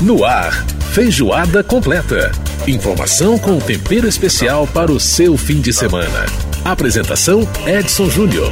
No ar, feijoada completa. Informação com tempero especial para o seu fim de semana. Apresentação Edson Júnior.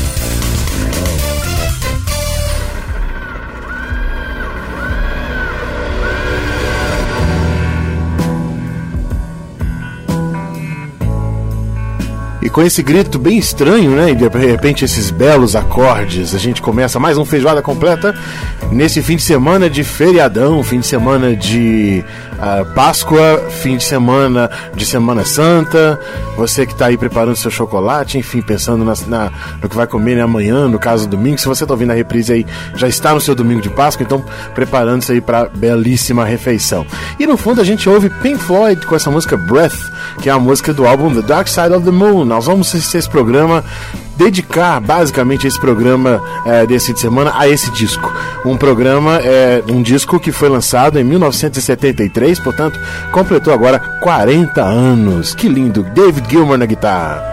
E com esse grito bem estranho, né? E de repente esses belos acordes, a gente começa mais um Feijoada Completa nesse fim de semana de feriadão, fim de semana de Páscoa, fim de Semana Santa. Você que está aí preparando seu chocolate, enfim, pensando no que vai comer, né, amanhã, no caso domingo. Se você está ouvindo a reprise aí, já está no seu domingo de Páscoa, então preparando-se aí para belíssima refeição. E no fundo a gente ouve Pink Floyd com essa música Breath, que é a música do álbum The Dark Side of the Moon. Nós vamos assistir esse programa, dedicar basicamente esse programa desse fim de semana a esse disco. Um disco que foi lançado em 1973, portanto, completou agora 40 anos. Que lindo! David Gilmour na guitarra.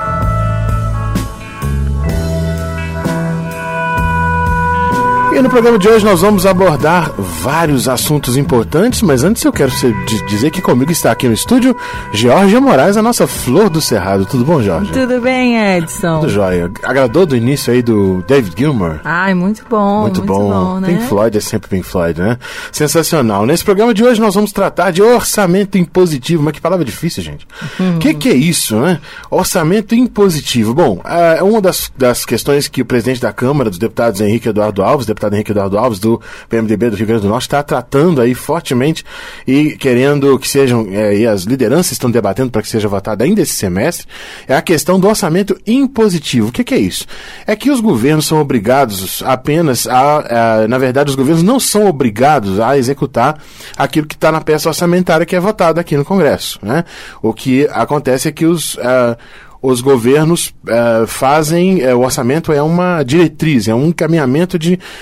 E no programa de hoje nós vamos abordar vários assuntos importantes, mas antes eu quero dizer que comigo está aqui no estúdio Georgia Moraes, a nossa flor do cerrado. Tudo bom, Georgia? Tudo bem, Edson? Tudo jóia. Agradou do início aí do David Gilmour? Ai, muito bom. Muito bom, né? Pink Floyd é sempre Pink Floyd, né? Sensacional. Nesse programa de hoje nós vamos tratar de orçamento impositivo. Mas que palavra difícil, gente. Que é isso, né? Orçamento impositivo. Bom, é uma das questões que o presidente da Câmara dos Deputados, Henrique Eduardo Alves, Henrique Eduardo Alves, do PMDB do Rio Grande do Norte, está tratando aí fortemente e querendo que sejam, e as lideranças estão debatendo para que seja votado ainda esse semestre, é a questão do orçamento impositivo. O que é isso? É que os governos são obrigados apenas na verdade, os governos não são obrigados a executar aquilo que está na peça orçamentária que é votada aqui no Congresso, né? O que acontece é que os governos fazem, o orçamento é uma diretriz, é um encaminhamento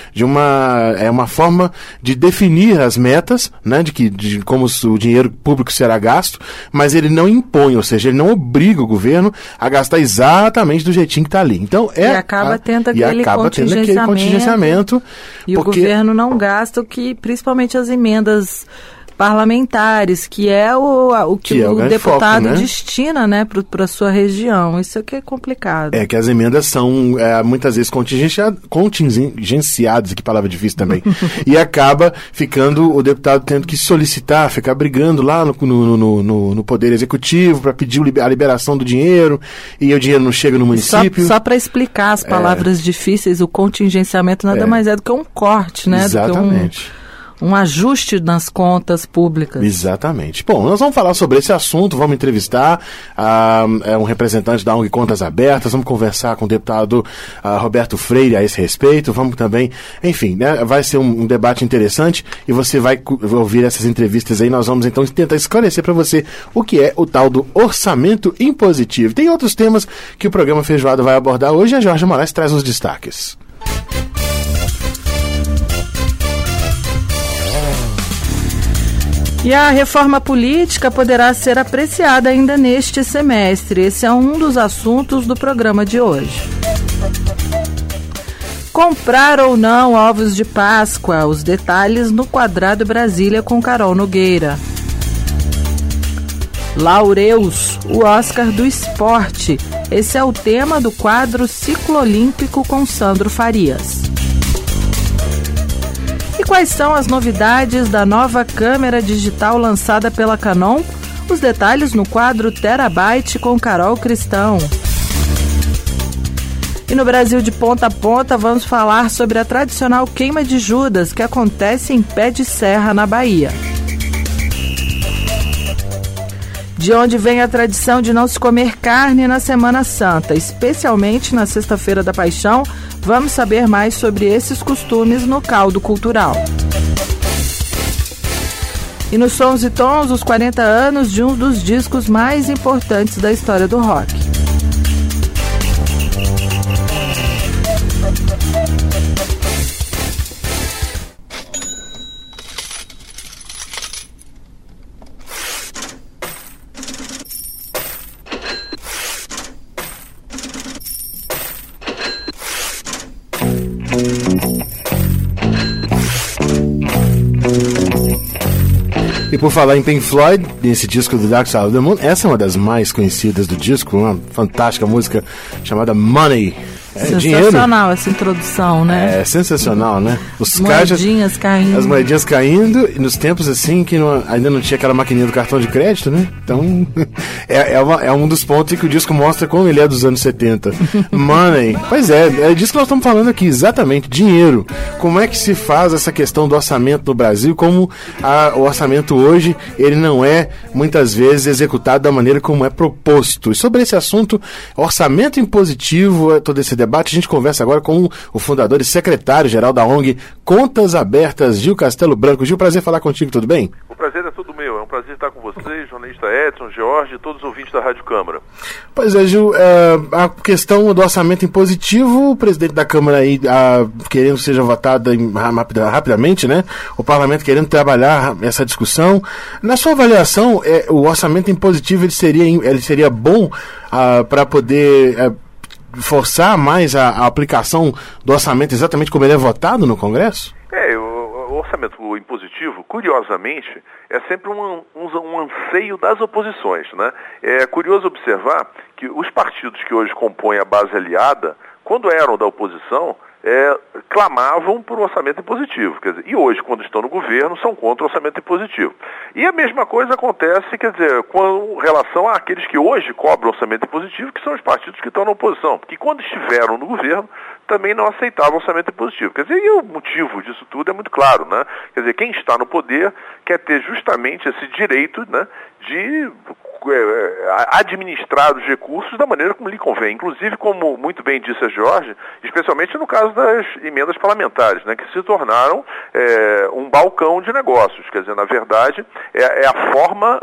é uma forma de definir as metas, né, de como o dinheiro público será gasto, mas ele não impõe, ou seja, ele não obriga o governo a gastar exatamente do jeitinho que está ali. Então, acaba tendo aquele contingenciamento. E o governo não gasta o que, principalmente as emendas parlamentares, que é o que o deputado foco, né, destina, né, para a sua região. Isso aqui é complicado. É que as emendas são muitas vezes contingenciadas, que palavra difícil também, e acaba ficando o deputado tendo que solicitar, ficar brigando lá no Poder Executivo para pedir a liberação do dinheiro, e o dinheiro não chega no município. Só para explicar as palavras difíceis, o contingenciamento nada mais é do que um corte, né? Exatamente. Do que um ajuste nas contas públicas. Exatamente. Bom, nós vamos falar sobre esse assunto, vamos entrevistar um representante da ONG Contas Abertas, vamos conversar com o deputado Roberto Freire a esse respeito, vamos também, enfim, né, vai ser um debate interessante e você vai ouvir essas entrevistas aí. Nós vamos então tentar esclarecer para você o que é o tal do orçamento impositivo. Tem outros temas que o programa Feijoada vai abordar hoje e a Georgia Moraes traz os destaques. E a reforma política poderá ser apreciada ainda neste semestre. Esse é um dos assuntos do programa de hoje. Comprar ou não ovos de Páscoa? Os detalhes no Quadrado Brasília com Carol Nogueira. Laureus, o Oscar do esporte. Esse é o tema do quadro Ciclo Olímpico com Sandro Farias. E quais são as novidades da nova câmera digital lançada pela Canon? Os detalhes no quadro Terabyte com Carol Cristão. E no Brasil de Ponta a Ponta vamos falar sobre a tradicional queima de Judas que acontece em Pé de Serra, na Bahia. De onde vem a tradição de não se comer carne na Semana Santa, especialmente na Sexta-feira da Paixão? Vamos saber mais sobre esses costumes no Caldo Cultural. E nos Sons e Tons, os 40 anos de um dos discos mais importantes da história do rock. E por falar em Pink Floyd, nesse disco do Dark Side of the Moon, essa é uma das mais conhecidas do disco, uma fantástica música chamada Money. Sensacional essa introdução, né? É sensacional, né? Os moedinhas caindo. As moedinhas caindo, e nos tempos assim que ainda não tinha aquela maquininha do cartão de crédito, né? Então, é um dos pontos em que o disco mostra como ele é dos anos 70. Money. Pois é disso que nós estamos falando aqui, exatamente, dinheiro. Como é que se faz essa questão do orçamento no Brasil, como o orçamento hoje, ele não é, muitas vezes, executado da maneira como é proposto. E sobre esse assunto, orçamento impositivo, todo esse debate, a gente conversa agora com o fundador e secretário-geral da ONG Contas Abertas, Gil Castelo Branco. Gil, prazer falar contigo, tudo bem? O prazer é todo meu, é um prazer estar com vocês, jornalista Edson, Jorge e todos os ouvintes da Rádio Câmara. Pois é, Gil, a questão do orçamento impositivo, o presidente da Câmara aí querendo que seja votada rapidamente, né? O parlamento querendo trabalhar essa discussão. Na sua avaliação, o orçamento impositivo ele seria bom para poder forçar mais a aplicação do orçamento exatamente como ele é votado no Congresso? O orçamento impositivo, curiosamente, é sempre um anseio das oposições, né? É curioso observar que os partidos que hoje compõem a base aliada, quando eram da oposição, clamavam por um orçamento impositivo, quer dizer, e hoje, quando estão no governo, são contra o orçamento impositivo. E a mesma coisa acontece, quer dizer, com relação àqueles que hoje cobram orçamento impositivo, que são os partidos que estão na oposição, porque quando estiveram no governo, também não aceitavam orçamento impositivo. Quer dizer, e o motivo disso tudo é muito claro, né? Quer dizer, quem está no poder quer ter justamente esse direito, né, de administrar os recursos da maneira como lhe convém. Inclusive, como muito bem disse a Jorge, especialmente no caso das emendas parlamentares, né, que se tornaram um balcão de negócios. Quer dizer, na verdade, é a forma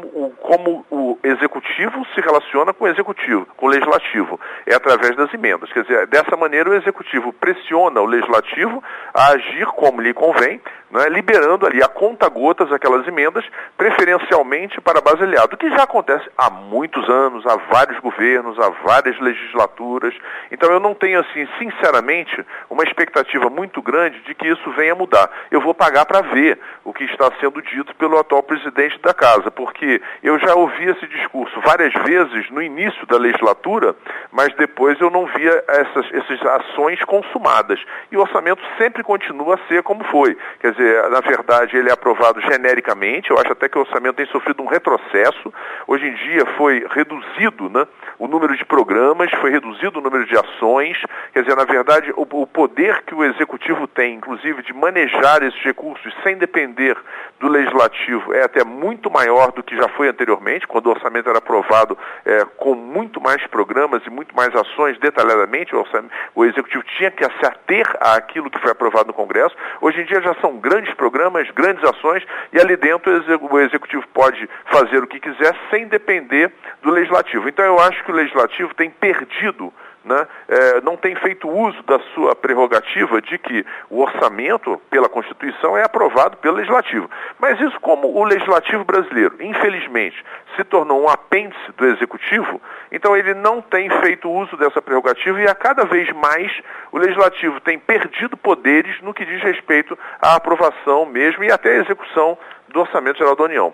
como o executivo se relaciona com o executivo, com o legislativo. É através das emendas. Quer dizer, dessa maneira o executivo pressiona o legislativo a agir como lhe convém, né, liberando ali a conta-gotas aquelas emendas, preferencialmente para a base aliada, o que já acontece há muitos anos, há vários governos, há várias legislaturas. Então eu não tenho, assim, sinceramente, uma expectativa muito grande de que isso venha a mudar. Eu vou pagar para ver o que está sendo dito pelo atual presidente da Casa, porque eu já ouvi esse discurso várias vezes no início da legislatura, mas depois eu não via essas ações consumadas. E o orçamento sempre continua a ser como foi. Quer dizer, na verdade, ele é aprovado genericamente. Eu acho até que o orçamento tem sofrido um retrocesso. Hoje em dia foi reduzido, né, o número de programas, foi reduzido o número de ações. Quer dizer, na verdade, o poder que o executivo tem, inclusive, de manejar esses recursos sem depender do legislativo, é até muito maior do que já foi anteriormente, quando o orçamento era aprovado com muito mais programas e muito mais ações detalhadamente. O executivo tinha que se ater àquilo que foi aprovado no Congresso. Hoje em dia já são grandes programas, grandes ações, e ali dentro o executivo pode fazer o que quiser sem depender do legislativo. Então eu acho que o legislativo tem perdido, né, não tem feito uso da sua prerrogativa de que o orçamento, pela Constituição, é aprovado pelo Legislativo. Mas isso, como o Legislativo brasileiro, infelizmente, se tornou um apêndice do Executivo, então ele não tem feito uso dessa prerrogativa e a cada vez mais o Legislativo tem perdido poderes no que diz respeito à aprovação mesmo e até à execução do Orçamento Geral da União.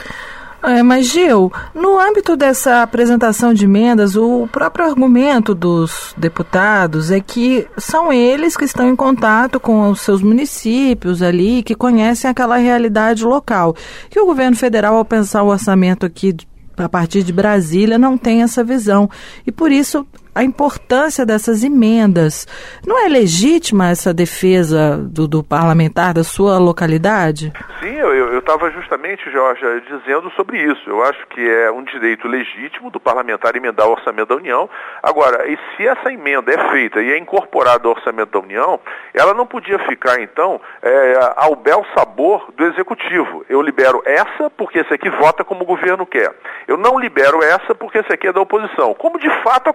Mas, Gil, no âmbito dessa apresentação de emendas, o próprio argumento dos deputados é que são eles que estão em contato com os seus municípios ali, que conhecem aquela realidade local. Que o governo federal, ao pensar o orçamento aqui a partir de Brasília, não tem essa visão. E por isso a importância dessas emendas. Não é legítima essa defesa do parlamentar da sua localidade? Sim, eu estava justamente, Jorge, dizendo sobre isso. Eu acho que é um direito legítimo do parlamentar emendar o orçamento da União. Agora, e se essa emenda é feita e é incorporada ao orçamento da União, ela não podia ficar, então, ao bel sabor do Executivo. Eu libero essa porque esse aqui vota como o governo quer. Eu não libero essa porque esse aqui é da oposição. Como de fato acontece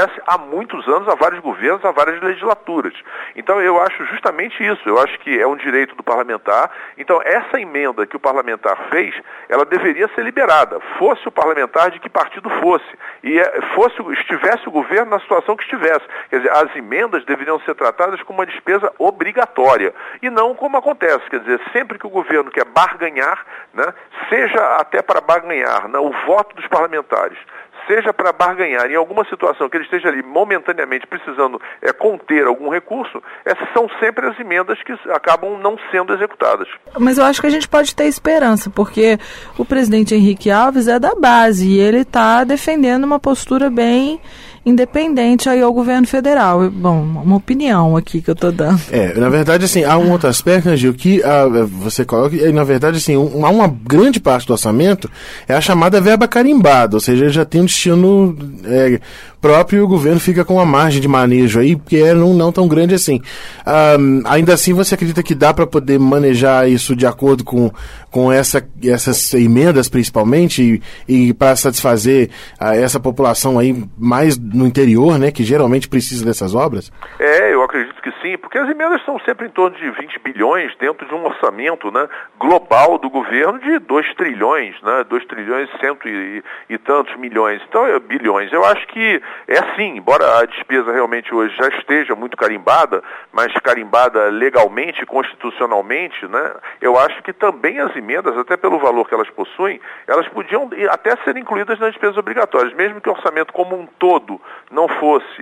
acontece há muitos anos, há vários governos, há várias legislaturas. Então eu acho justamente isso, eu acho que é um direito do parlamentar. Então essa emenda que o parlamentar fez, ela deveria ser liberada, fosse o parlamentar de que partido fosse, e estivesse o governo na situação que estivesse. Quer dizer, as emendas deveriam ser tratadas como uma despesa obrigatória, e não como acontece, quer dizer, sempre que o governo quer barganhar, né, seja até para barganhar, né, o voto dos parlamentares, seja para barganhar em alguma situação que ele esteja ali momentaneamente precisando conter algum recurso, essas são sempre as emendas que acabam não sendo executadas. Mas eu acho que a gente pode ter esperança, porque o presidente Henrique Alves é da base e ele está defendendo uma postura bem independente aí ao governo federal. Bom, uma opinião aqui que eu estou dando. Na verdade, assim, há um outro aspecto, né, Gil, que você coloca, na verdade, assim, uma grande parte do orçamento é a chamada verba carimbada, ou seja, ele já tem um destino próprio e o governo fica com uma margem de manejo aí, que é não tão grande assim. Ainda assim, você acredita que dá para poder manejar isso de acordo com essas emendas, principalmente, e para satisfazer essa população aí mais no interior, né, que geralmente precisa dessas obras? Eu acredito que sim, porque as emendas são sempre em torno de 20 bilhões dentro de um orçamento, né, global do governo de 2 trilhões, né, 2 trilhões e cento e tantos milhões, então bilhões. Eu acho que sim, embora a despesa realmente hoje já esteja muito carimbada, mas carimbada legalmente, constitucionalmente, né, eu acho que também as emendas, até pelo valor que elas possuem, elas podiam até ser incluídas nas despesas obrigatórias, mesmo que o orçamento como um todo não fosse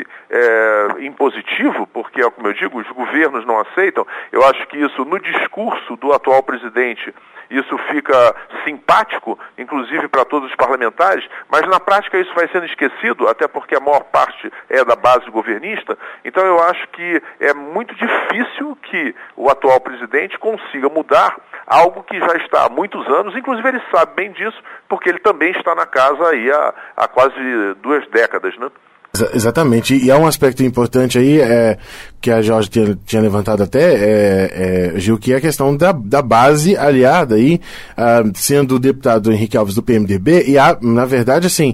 impositivo, porque, como eu digo, os governos não aceitam. Eu acho que isso, no discurso do atual presidente, isso fica simpático, inclusive para todos os parlamentares, mas na prática isso vai sendo esquecido, até porque a maior parte é da base governista. Então eu acho que é muito difícil que o atual presidente consiga mudar algo que já está há muitos anos, inclusive ele sabe bem disso, porque ele também está na casa aí há quase 2 décadas, né? Exatamente, e há um aspecto importante aí que a Jorge tinha levantado até, Gil, que é a questão da base aliada aí, sendo o deputado Henrique Alves do PMDB, e na verdade, assim,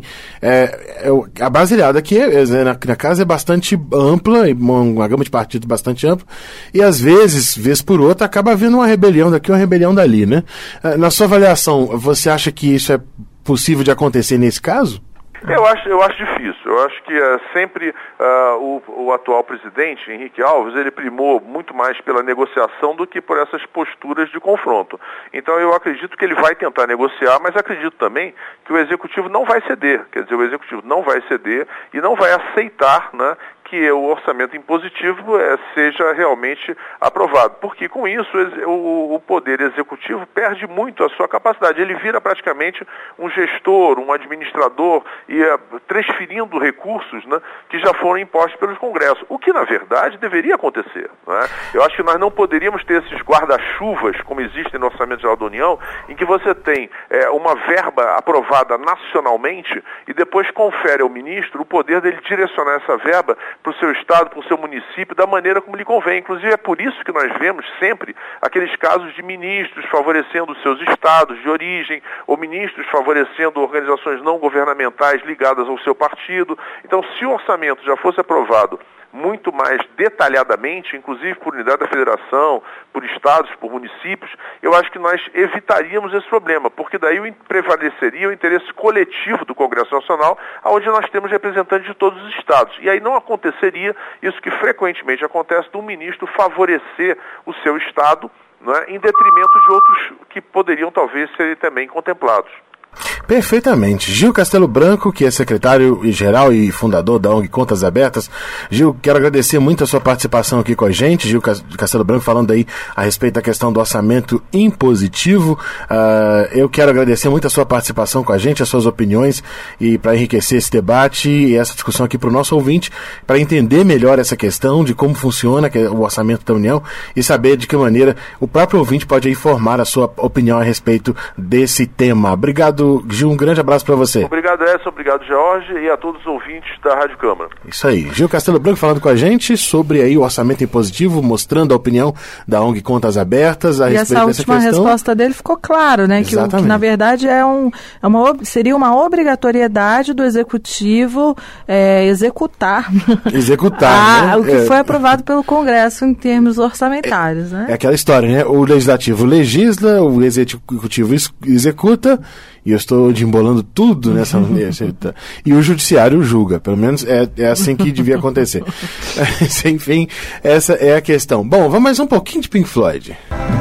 a base aliada aqui na casa é bastante ampla, uma gama de partidos bastante ampla, e às vezes, vez por outra, acaba havendo uma rebelião daqui, uma rebelião dali, né? Na sua avaliação, você acha que isso é possível de acontecer nesse caso? Eu acho difícil. Eu acho que sempre o atual presidente, Henrique Alves, ele primou muito mais pela negociação do que por essas posturas de confronto. Então eu acredito que ele vai tentar negociar, mas acredito também que o Executivo não vai ceder. Quer dizer, o Executivo não vai ceder e não vai aceitar, né, que o orçamento impositivo seja realmente aprovado. Porque com isso o poder executivo perde muito a sua capacidade. Ele vira praticamente um gestor, um administrador e transferindo recursos, né, que já foram impostos pelos congressos. O que, na verdade, deveria acontecer. Né? Eu acho que nós não poderíamos ter esses guarda-chuvas, como existem no Orçamento Geral da União, em que você tem uma verba aprovada nacionalmente e depois confere ao ministro o poder dele direcionar essa verba para o seu estado, para o seu município, da maneira como lhe convém. Inclusive é por isso que nós vemos sempre aqueles casos de ministros favorecendo os seus estados de origem, ou ministros favorecendo organizações não governamentais ligadas ao seu partido. Então, se o orçamento já fosse aprovado muito mais detalhadamente, inclusive por unidade da federação, por estados, por municípios, eu acho que nós evitaríamos esse problema, porque daí prevaleceria o interesse coletivo do Congresso Nacional, onde nós temos representantes de todos os estados. E aí não aconteceria isso que frequentemente acontece de um ministro favorecer o seu estado, né, em detrimento de outros que poderiam talvez serem também contemplados. Perfeitamente. Gil Castelo Branco, que é secretário-geral e fundador da ONG Contas Abertas. Gil, quero agradecer muito a sua participação aqui com a gente. Gil Castelo Branco falando aí a respeito da questão do orçamento impositivo. Eu quero agradecer muito a sua participação com a gente, as suas opiniões, e para enriquecer esse debate e essa discussão aqui para o nosso ouvinte, para entender melhor essa questão de como funciona o orçamento da União e saber de que maneira o próprio ouvinte pode aí formar a sua opinião a respeito desse tema. Obrigado, Obrigado, Gil, um grande abraço para você. Obrigado, Edson, obrigado, Jorge, e a todos os ouvintes da Rádio Câmara. Isso aí, Gil Castelo Branco falando com a gente sobre aí o orçamento impositivo, mostrando a opinião da ONG Contas Abertas a respeito dessa questão. E essa última resposta dele ficou claro, né? Que na verdade seria uma obrigatoriedade do Executivo executar né? o que foi aprovado pelo Congresso em termos orçamentários, né? É aquela história, né? O Legislativo legisla, o Executivo executa, e eu estou embolando tudo nessa... e o Judiciário julga, pelo menos é assim que devia acontecer. Enfim, essa é a questão. Bom, vamos mais um pouquinho de Pink Floyd.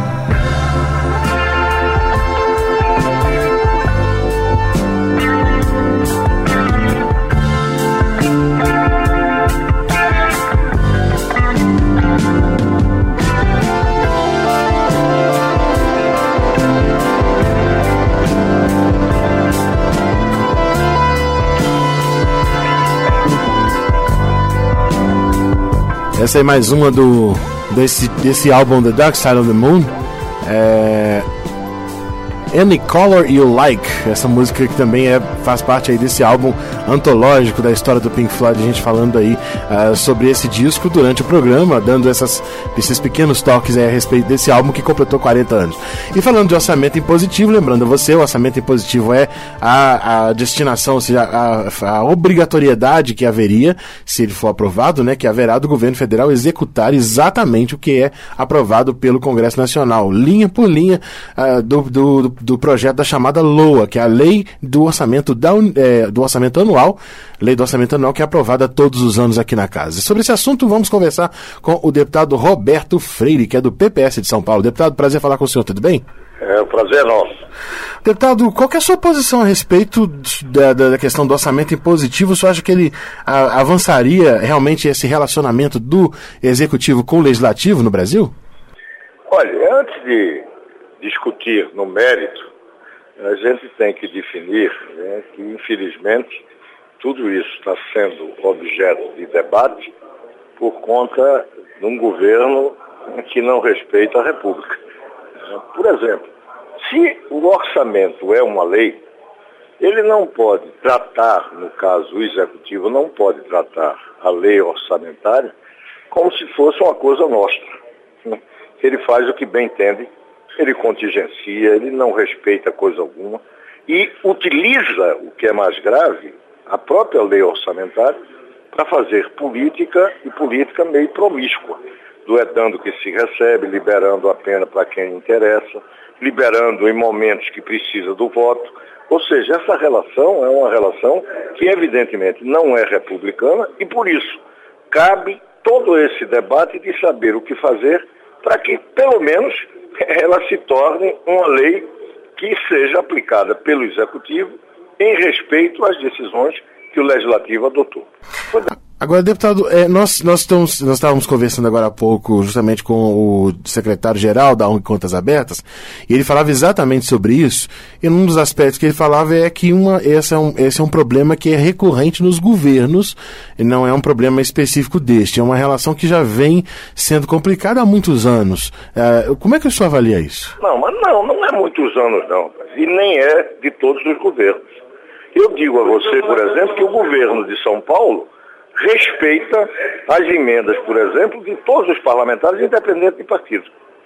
Essa é mais uma desse álbum The Dark Side of the Moon. Any Color You Like, essa música que também faz parte aí desse álbum antológico da história do Pink Floyd, a gente falando aí sobre esse disco durante o programa, dando esses pequenos toques aí a respeito desse álbum que completou 40 anos. E falando de orçamento impositivo, lembrando a você, o orçamento impositivo é a destinação, ou seja, a obrigatoriedade que haveria, se ele for aprovado, né, que haverá do governo federal executar exatamente o que é aprovado pelo Congresso Nacional, linha por linha do projeto da chamada LOA, que é a Lei do Orçamento do Orçamento Anual, Lei do Orçamento Anual, que é aprovada todos os anos aqui na casa. E sobre esse assunto, vamos conversar com o deputado Roberto Freire, que é do PPS de São Paulo. Deputado, prazer falar com o senhor, tudo bem? O prazer é nosso. Deputado, qual que é a sua posição a respeito da questão do orçamento impositivo? O senhor acha que ele avançaria realmente esse relacionamento do Executivo com o Legislativo no Brasil? Olha, antes de discutir no mérito, a gente tem que definir, né, que, infelizmente, tudo isso está sendo objeto de debate por conta de um governo que não respeita a República. Por exemplo, se o orçamento é uma lei, ele não pode tratar, no caso o Executivo, não pode tratar a lei orçamentária como se fosse uma coisa nossa. Ele faz o que bem entende, ele contingencia, ele não respeita coisa alguma e utiliza, o que é mais grave, a própria lei orçamentária para fazer política e política meio promíscua, doetando o que se recebe, liberando a pena para quem interessa, liberando em momentos que precisa do voto. Ou seja, essa relação é uma relação que evidentemente não é republicana e por isso cabe todo esse debate de saber o que fazer para que pelo menos ela se torne uma lei que seja aplicada pelo Executivo em respeito às decisões que o Legislativo adotou. Agora, deputado, nós estávamos conversando agora há pouco justamente com o secretário-geral da ONG Contas Abertas, e ele falava exatamente sobre isso, e um dos aspectos que ele falava é que esse é um problema que é recorrente nos governos, e não é um problema específico deste, é uma relação que já vem sendo complicada há muitos anos. Como é que o senhor avalia isso? Não é muitos anos não, e nem é de todos os governos. Eu digo a você, por exemplo, que o governo de São Paulo respeita as emendas, por exemplo, de todos os parlamentares, independente de partido.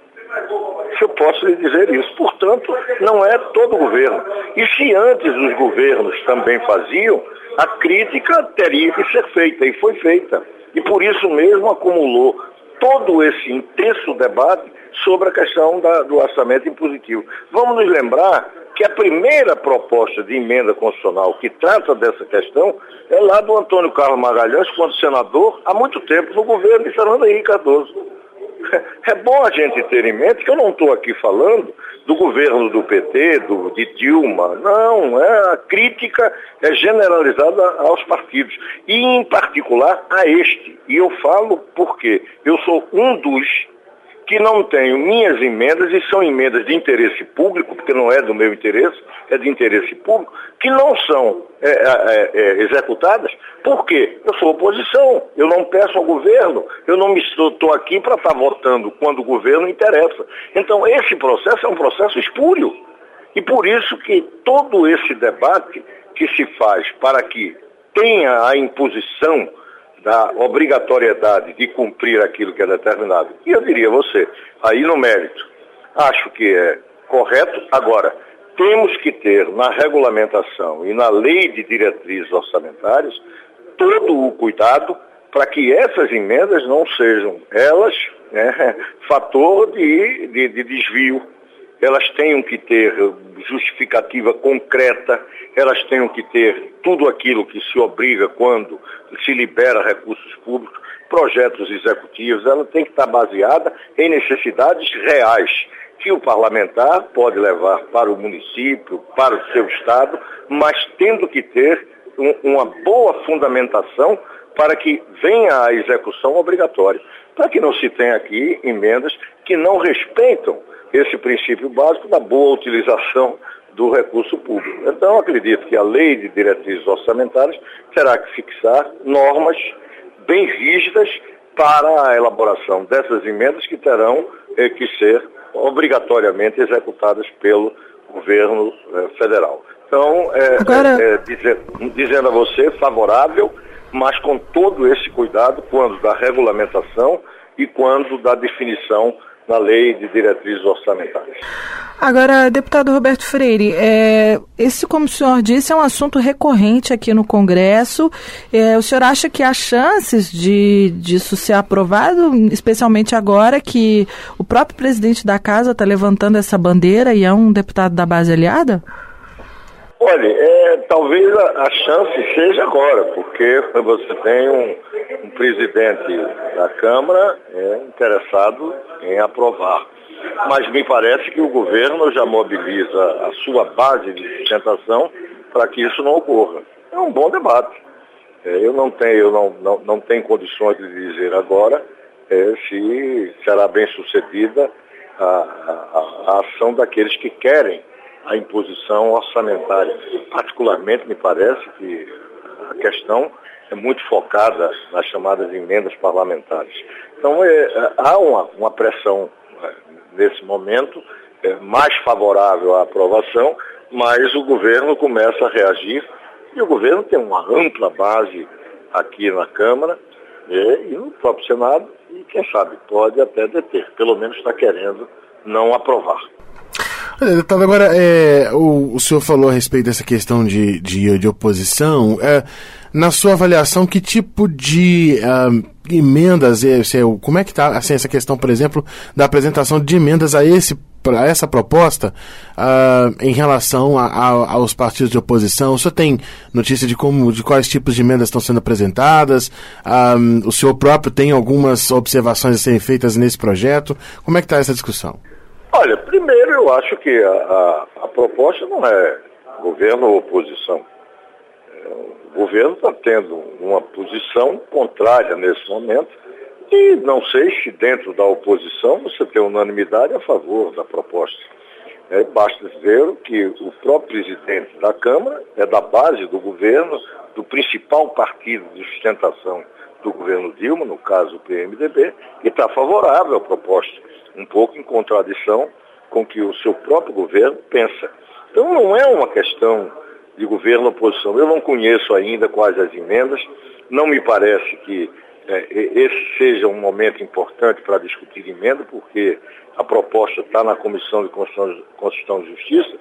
Eu posso lhe dizer isso. Portanto, não é todo o governo. E se antes os governos também faziam, a crítica teria que ser feita, e foi feita. E por isso mesmo acumulou todo esse intenso debate sobre a questão do orçamento impositivo. Vamos nos lembrar que a primeira proposta de emenda constitucional que trata dessa questão é lá do Antônio Carlos Magalhães, quando senador, há muito tempo no governo de Fernando Henrique Cardoso. É bom a gente ter em mente que eu não estou aqui falando do governo do PT, de Dilma. Não, a crítica é generalizada aos partidos, e em particular a este. E eu falo porque eu sou um dos que não tenho minhas emendas, e são emendas de interesse público, porque não é do meu interesse, é de interesse público, que não são executadas. Por quê? Eu sou oposição, eu não peço ao governo, eu não estou aqui para estar votando quando o governo interessa. Então, esse processo é um processo espúrio. E por isso que todo esse debate que se faz para que tenha a imposição da obrigatoriedade de cumprir aquilo que é determinado, e eu diria a você, aí no mérito, acho que é correto. Agora, temos que ter na regulamentação e na lei de diretrizes orçamentárias todo o cuidado para que essas emendas não sejam elas fator de desvio. Elas tenham que ter justificativa concreta, elas tenham que ter tudo aquilo que se obriga quando se libera recursos públicos, projetos executivos. Ela tem que estar baseada em necessidades reais, que o parlamentar pode levar para o município, para o seu estado, mas tendo que ter uma boa fundamentação para que venha a execução obrigatória, para que não se tenha aqui emendas que não respeitam esse princípio básico da boa utilização do recurso público. Então, acredito que a lei de diretrizes orçamentárias terá que fixar normas bem rígidas para a elaboração dessas emendas que terão que ser obrigatoriamente executadas pelo governo federal. Então, dizendo a você, favorável, mas com todo esse cuidado quando da regulamentação e quando da definição na lei de diretrizes orçamentárias. Agora, deputado Roberto Freire, esse, como o senhor disse, é um assunto recorrente aqui no Congresso. O senhor acha que há chances disso ser aprovado, especialmente agora que o próprio presidente da Casa está levantando essa bandeira e é um deputado da base aliada? Olha, talvez a chance seja agora, porque você tem um presidente da Câmara interessado em aprovar. Mas me parece que o governo já mobiliza a sua base de sustentação para que isso não ocorra. É um bom debate. Eu não tenho condições de dizer agora se será bem sucedida a ação daqueles que querem a imposição orçamentária. Particularmente, me parece que a questão é muito focada nas chamadas emendas parlamentares. Então, há uma pressão nesse momento mais favorável à aprovação, mas o governo começa a reagir e o governo tem uma ampla base aqui na Câmara e no próprio Senado e, quem sabe, pode até deter. Pelo menos está querendo não aprovar. Deputado, agora, o senhor falou a respeito dessa questão de oposição. Na sua avaliação, que tipo de emendas, como é que está assim, essa questão, por exemplo, da apresentação de emendas a essa proposta em relação aos partidos de oposição? O senhor tem notícia de quais tipos de emendas estão sendo apresentadas? O senhor próprio tem algumas observações a serem feitas nesse projeto? Como é que está essa discussão? Olha, primeiro eu acho que a proposta não é governo ou oposição. O governo está tendo uma posição contrária nesse momento e não sei se dentro da oposição você tem unanimidade a favor da proposta. Basta ver que o próprio presidente da Câmara é da base do governo, do principal partido de sustentação do governo Dilma, no caso o PMDB, e está favorável à proposta, um pouco em contradição com o que o seu próprio governo pensa. Então não é uma questão de governo ou oposição. Eu não conheço ainda quais as emendas, não me parece que esse seja um momento importante para discutir emenda, porque a proposta está na Comissão de Constituição e Justiça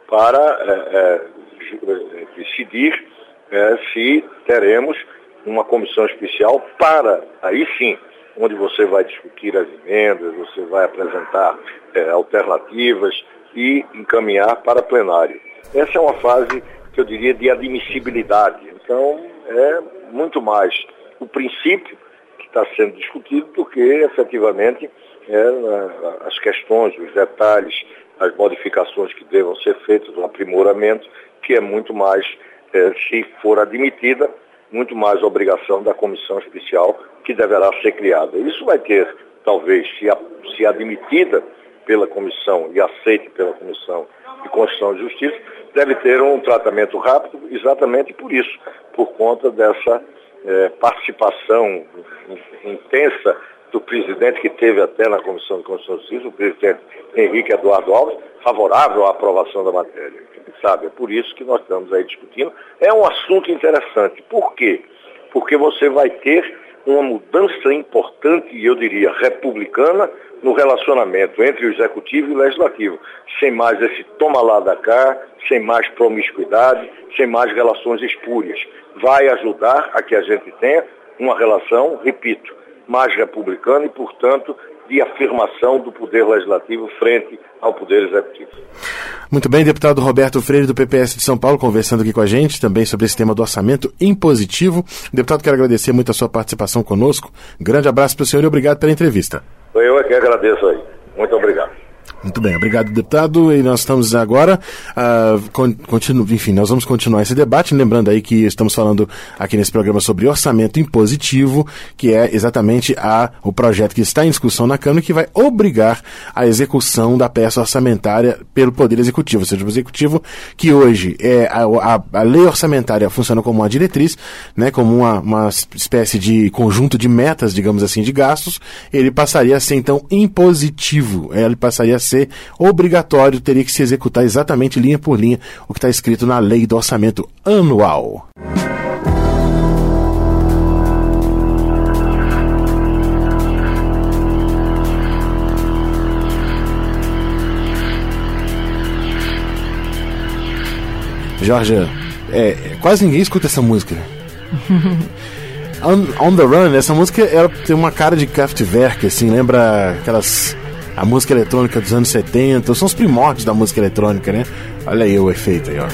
para decidir se teremos uma comissão especial para, aí sim, onde você vai discutir as emendas, você vai apresentar alternativas e encaminhar para plenário. Essa é uma fase que eu diria de admissibilidade. Então, é muito mais o princípio que está sendo discutido do que, efetivamente, as questões, os detalhes, as modificações que devam ser feitas, o aprimoramento, que é muito mais, se for admitida, muito mais obrigação da comissão especial que deverá ser criada. Isso vai ter, talvez, se admitida pela comissão e aceite pela Comissão de Constituição e Justiça, deve ter um tratamento rápido exatamente por isso, por conta dessa participação intensa do presidente que teve até na Comissão de Constituição e Justiça, o presidente Henrique Eduardo Alves, favorável à aprovação da matéria. Sabe, é por isso que nós estamos aí discutindo. É um assunto interessante. Por quê? Porque você vai ter uma mudança importante, e eu diria republicana, no relacionamento entre o executivo e o legislativo. Sem mais esse toma lá da cá, sem mais promiscuidade, sem mais relações espúrias. Vai ajudar a que a gente tenha uma relação, repito, mais republicana e, portanto, de afirmação do poder legislativo frente ao poder executivo. Muito bem, deputado Roberto Freire, do PPS de São Paulo, conversando aqui com a gente também sobre esse tema do orçamento impositivo. Deputado, quero agradecer muito a sua participação conosco. Grande abraço para o senhor e obrigado pela entrevista. Eu é que agradeço aí. Muito obrigado. Muito bem, obrigado, deputado. E nós estamos agora, nós vamos continuar esse debate, lembrando aí que estamos falando aqui nesse programa sobre orçamento impositivo, que é exatamente o projeto que está em discussão na Câmara e que vai obrigar a execução da peça orçamentária pelo Poder Executivo, ou seja, o Executivo, que hoje a lei orçamentária funciona como uma diretriz, né, como uma espécie de conjunto de metas, digamos assim, de gastos, ele passaria a ser então impositivo, ele passaria a ser obrigatório, teria que se executar exatamente linha por linha o que está escrito na lei do orçamento anual. Jorge, quase ninguém escuta essa música. On the Run, essa música ela tem uma cara de Kraftwerk, assim, lembra a música eletrônica dos anos 70, são os primórdios da música eletrônica, né? Olha aí o efeito aí, ó.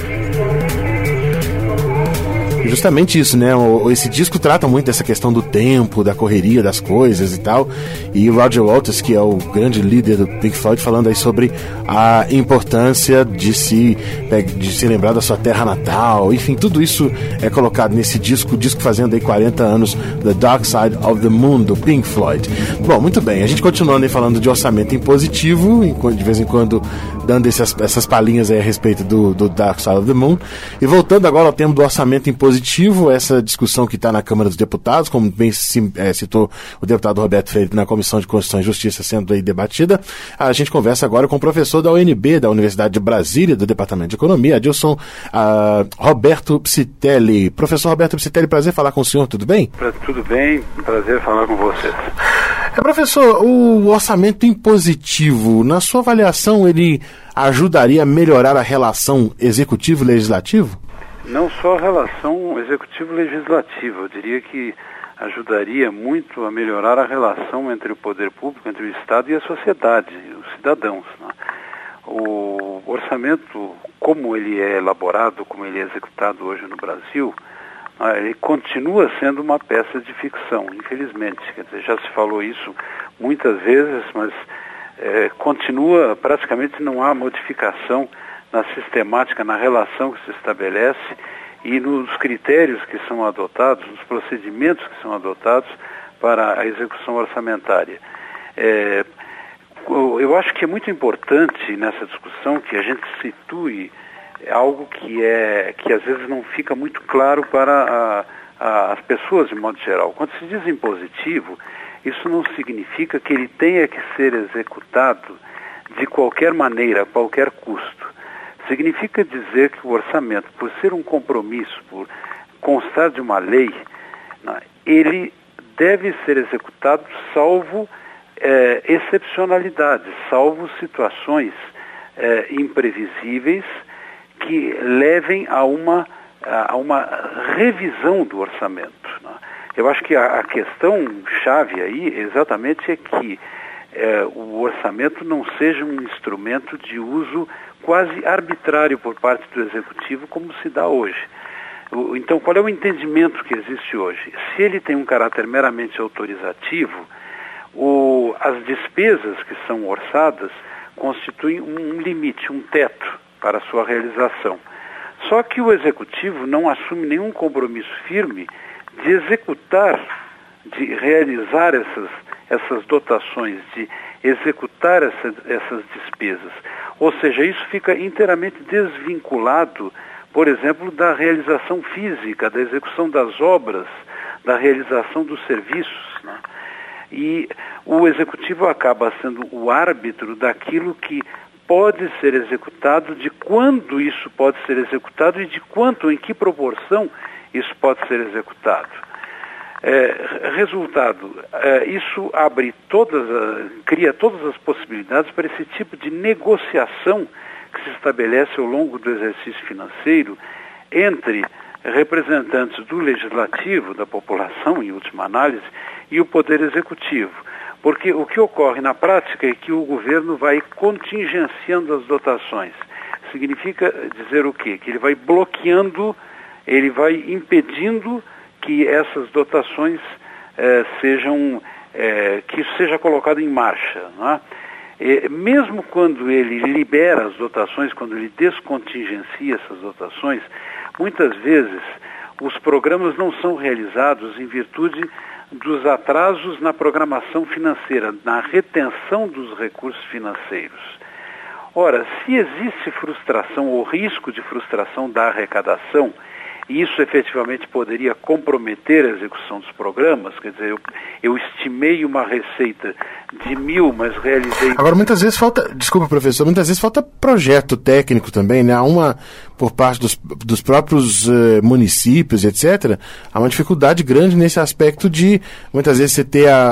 Justamente isso, né? Esse disco trata muito dessa questão do tempo, da correria das coisas e tal. E o Roger Waters, que é o grande líder do Pink Floyd, falando aí sobre a importância de se lembrar da sua terra natal. Enfim, tudo isso é colocado nesse disco, o disco fazendo aí 40 anos, The Dark Side of the Moon, do Pink Floyd. Bom, muito bem, a gente continuando aí falando de orçamento impositivo, de vez em quando dando essas palhinhas aí a respeito do Dark Side of the Moon. E voltando agora ao tema do orçamento impositivo, essa discussão que está na Câmara dos Deputados, como bem citou o deputado Roberto Freire na Comissão de Constituição e Justiça sendo aí debatida, a gente conversa agora com o professor da UNB, da Universidade de Brasília, do Departamento de Economia, Adilson Roberto Psitelli. Professor Roberto Psitelli, prazer falar com o senhor, tudo bem? Tudo bem, prazer falar com vocês. Professor, o orçamento impositivo, na sua avaliação, ele ajudaria a melhorar a relação executivo-legislativo? Não só a relação executivo-legislativa, eu diria que ajudaria muito a melhorar a relação entre o poder público, entre o Estado e a sociedade, os cidadãos, né? O orçamento, como ele é elaborado, como ele é executado hoje no Brasil, ele continua sendo uma peça de ficção, infelizmente. Quer dizer, já se falou isso muitas vezes, mas continua, praticamente não há modificação na sistemática, na relação que se estabelece e nos critérios que são adotados, nos procedimentos que são adotados para a execução orçamentária. Eu acho que é muito importante nessa discussão que a gente situe algo que às vezes não fica muito claro para as pessoas de modo geral. Quando se diz impositivo, isso não significa que ele tenha que ser executado de qualquer maneira, a qualquer custo. Significa dizer que o orçamento, por ser um compromisso, por constar de uma lei, né, ele deve ser executado salvo excepcionalidades, salvo situações imprevisíveis que levem a uma revisão do orçamento, né? Eu acho que a questão-chave aí exatamente é que o orçamento não seja um instrumento de uso quase arbitrário por parte do Executivo, como se dá hoje. Então, qual é o entendimento que existe hoje? Se ele tem um caráter meramente autorizativo, as despesas que são orçadas constituem um limite, um teto para a sua realização. Só que o Executivo não assume nenhum compromisso firme de executar, de realizar essas dotações, de executar essas despesas. Ou seja, isso fica inteiramente desvinculado, por exemplo, da realização física, da execução das obras, da realização dos serviços, né? E o Executivo acaba sendo o árbitro daquilo que pode ser executado, de quando isso pode ser executado e de quanto, em que proporção isso pode ser executado. Resultado, isso cria todas as possibilidades para esse tipo de negociação que se estabelece ao longo do exercício financeiro entre representantes do legislativo, da população, em última análise, e o poder executivo. Porque o que ocorre na prática é que o governo vai contingenciando as dotações. Significa dizer o quê? Que ele vai bloqueando, ele vai impedindo que essas dotações que isso seja colocado em marcha, não é? Mesmo quando ele libera as dotações, quando ele descontingencia essas dotações, muitas vezes os programas não são realizados em virtude dos atrasos na programação financeira, na retenção dos recursos financeiros. Ora, se existe frustração ou risco de frustração da arrecadação, e isso efetivamente poderia comprometer a execução dos programas, quer dizer, eu estimei uma receita de 1.000, mas realizei... Agora, muitas vezes falta, desculpa, professor, muitas vezes falta projeto técnico também, né? Há por parte dos próprios municípios, etc., há uma dificuldade grande nesse aspecto de, muitas vezes, você ter a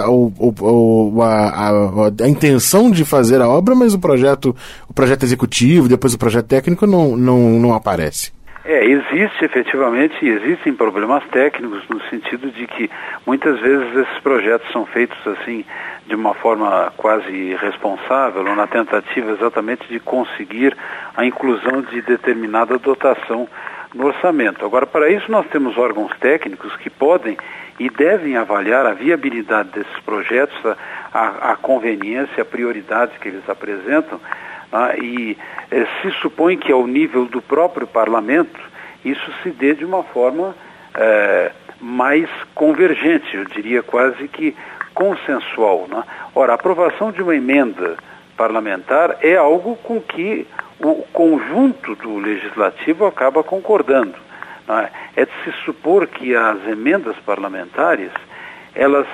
intenção de fazer a obra, mas o projeto executivo, depois o projeto técnico não aparece. Existe efetivamente, existem problemas técnicos no sentido de que muitas vezes esses projetos são feitos assim de uma forma quase irresponsável ou na tentativa exatamente de conseguir a inclusão de determinada dotação no orçamento. Agora, para isso nós temos órgãos técnicos que podem e devem avaliar a viabilidade desses projetos, a conveniência, a prioridade que eles apresentam. E se supõe que ao nível do próprio parlamento isso se dê de uma forma mais convergente, eu diria quase que consensual, né? Ora, a aprovação de uma emenda parlamentar é algo com que o conjunto do legislativo acaba concordando, né? É de se supor que as emendas parlamentares elas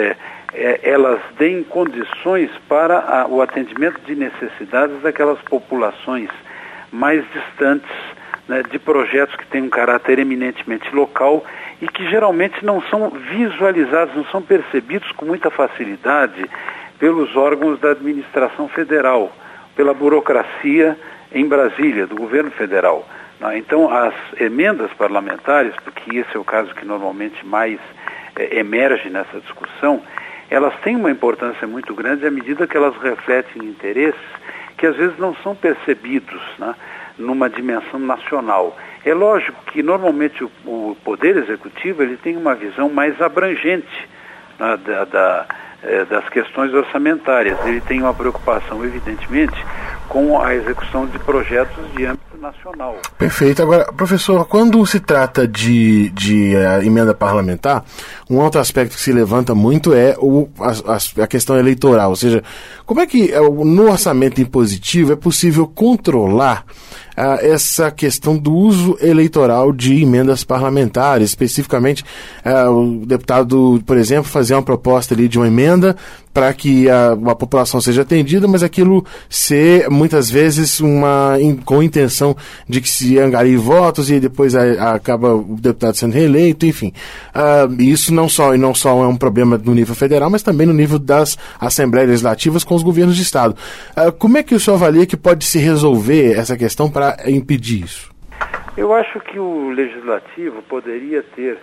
deem condições para o atendimento de necessidades daquelas populações mais distantes, né, de projetos que têm um caráter eminentemente local e que geralmente não são visualizados, não são percebidos com muita facilidade pelos órgãos da administração federal, pela burocracia em Brasília, do governo federal. Então, as emendas parlamentares, porque esse é o caso que normalmente mais emerge nessa discussão, elas têm uma importância muito grande à medida que elas refletem interesses que às vezes não são percebidos, né, numa dimensão nacional. É lógico que normalmente o Poder Executivo ele tem uma visão mais abrangente, né, das questões orçamentárias. Ele tem uma preocupação, evidentemente, com a execução de projetos de âmbito nacional. Perfeito. Agora, professor, quando se trata de emenda parlamentar, um outro aspecto que se levanta muito é a questão eleitoral. Ou seja, como é que no orçamento impositivo é possível controlar essa questão do uso eleitoral de emendas parlamentares? Especificamente, o deputado, por exemplo, fazer uma proposta ali de uma emenda para que a população seja atendida, mas aquilo ser, muitas vezes, com a intenção de que se angarie votos e depois acaba o deputado sendo reeleito, enfim. Isso não só é um problema no nível federal, mas também no nível das assembleias legislativas com os governos de Estado. Como é que o senhor avalia que pode se resolver essa questão para impedir isso? Eu acho que o Legislativo poderia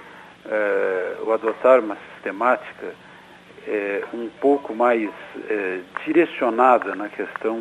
ou adotar uma sistemática um pouco mais direcionada na questão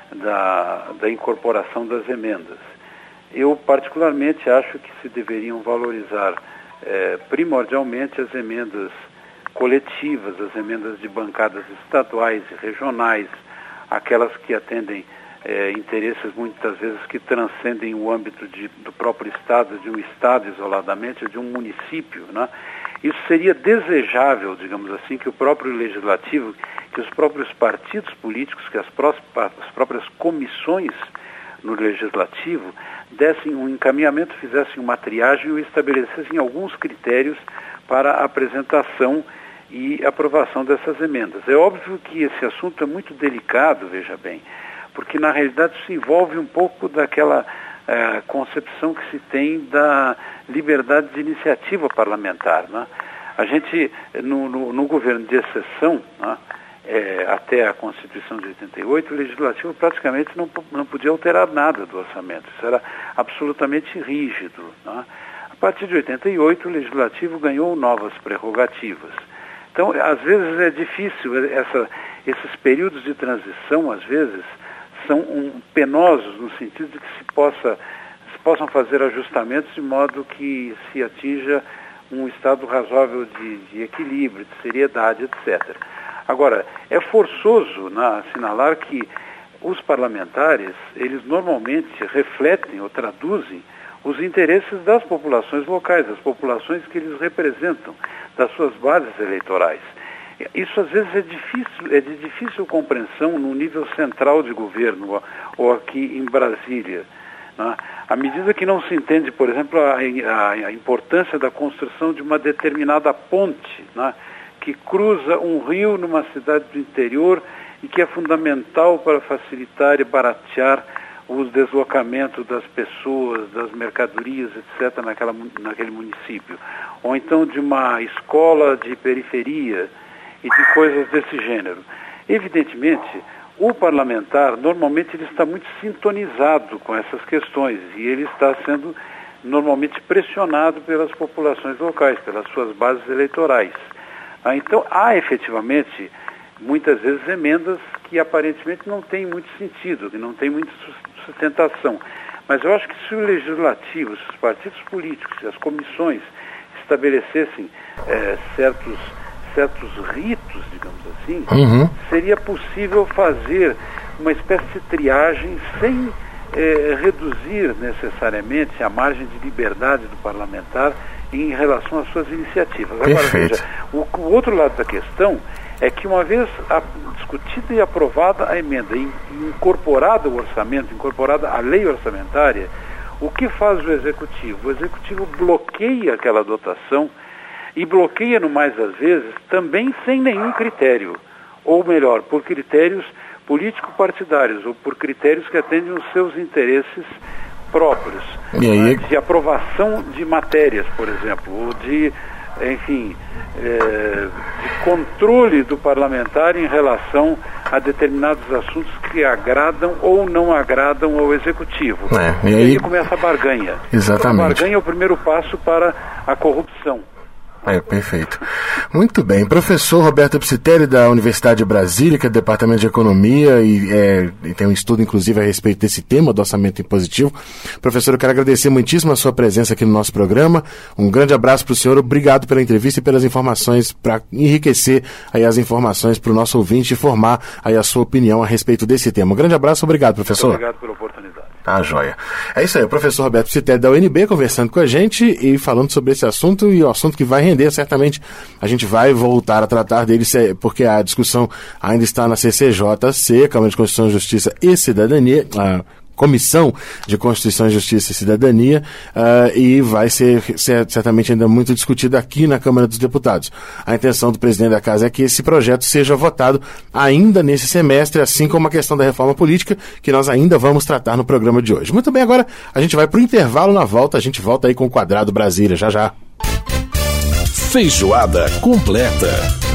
da incorporação das emendas. Eu particularmente acho que se deveriam valorizar primordialmente as emendas coletivas, as emendas de bancadas estaduais e regionais, aquelas que atendem interesses muitas vezes que transcendem o âmbito do próprio Estado, de um Estado isoladamente, ou de um município, né? Isso seria desejável, digamos assim, que o próprio Legislativo, que os próprios partidos políticos, que as próprias comissões no Legislativo dessem um encaminhamento, fizessem uma triagem e estabelecessem alguns critérios para a apresentação e aprovação dessas emendas. É óbvio que esse assunto é muito delicado, veja bem, porque na realidade se envolve um pouco daquela concepção que se tem da liberdade de iniciativa parlamentar, né? A gente, no governo de exceção, né, até a Constituição de 88, o Legislativo praticamente não podia alterar nada do orçamento. Isso era absolutamente rígido, né? A partir de 88, o Legislativo ganhou novas prerrogativas. Então, às vezes é difícil, esses períodos de transição, às vezes, são penosos no sentido de que se possam fazer ajustamentos de modo que se atinja um estado razoável de equilíbrio, de seriedade, etc. Agora, é forçoso, né, assinalar que os parlamentares, eles normalmente refletem ou traduzem os interesses das populações locais, das populações que eles representam, das suas bases eleitorais. Isso às vezes é de difícil compreensão no nível central de governo ou aqui em Brasília, né? À medida que não se entende, por exemplo, a importância da construção de uma determinada ponte, né, que cruza um rio numa cidade do interior e que é fundamental para facilitar e baratear os deslocamentos das pessoas, das mercadorias, etc., naquele município. Ou então de uma escola de periferia e de coisas desse gênero. Evidentemente, o parlamentar, normalmente, ele está muito sintonizado com essas questões e ele está sendo normalmente pressionado pelas populações locais, pelas suas bases eleitorais. Então, há efetivamente, muitas vezes, emendas que aparentemente não têm muito sentido, que não têm muita sustentação. Mas eu acho que se o Legislativo, se os partidos políticos, se as comissões estabelecessem certos ritos, digamos assim, seria possível fazer uma espécie de triagem sem reduzir necessariamente a margem de liberdade do parlamentar em relação às suas iniciativas. Agora, veja, o outro lado da questão é que uma vez discutida e aprovada a emenda, incorporada o orçamento, incorporada a lei orçamentária, o que faz o Executivo? O Executivo bloqueia aquela dotação e bloqueia, no mais das vezes, também sem nenhum critério. Ou melhor, por critérios político-partidários, ou por critérios que atendem os seus interesses próprios. E aí... De aprovação de matérias, por exemplo, ou de, enfim, de controle do parlamentar em relação a determinados assuntos que agradam ou não agradam ao Executivo. E aí começa a barganha. Exatamente. Então, a barganha é o primeiro passo para a corrupção. Perfeito. Muito bem. Professor Roberto Psitelli, da Universidade de Brasília, que é do Departamento de Economia e tem um estudo, inclusive, a respeito desse tema do orçamento impositivo. Professor, eu quero agradecer muitíssimo a sua presença aqui no nosso programa. Um grande abraço para o senhor. Obrigado pela entrevista e pelas informações, para enriquecer aí as informações para o nosso ouvinte e formar aí a sua opinião a respeito desse tema. Um grande abraço. Obrigado, professor. Muito obrigado pela oportunidade. Tá, joia. É isso aí, o professor Roberto Psitelli da UNB conversando com a gente e falando sobre esse assunto, e o assunto que vai render, certamente a gente vai voltar a tratar dele, porque a discussão ainda está na CCJC, Câmara de Constituição, Justiça e Cidadania, Comissão de Constituição, Justiça e Cidadania, e vai ser certamente ainda muito discutido aqui na Câmara dos Deputados. A intenção do presidente da Casa é que esse projeto seja votado ainda nesse semestre, assim como a questão da reforma política, que nós ainda vamos tratar no programa de hoje. Muito bem, agora a gente vai para o intervalo. Na volta, a gente volta aí com o Quadrado Brasília, já já. Feijoada completa.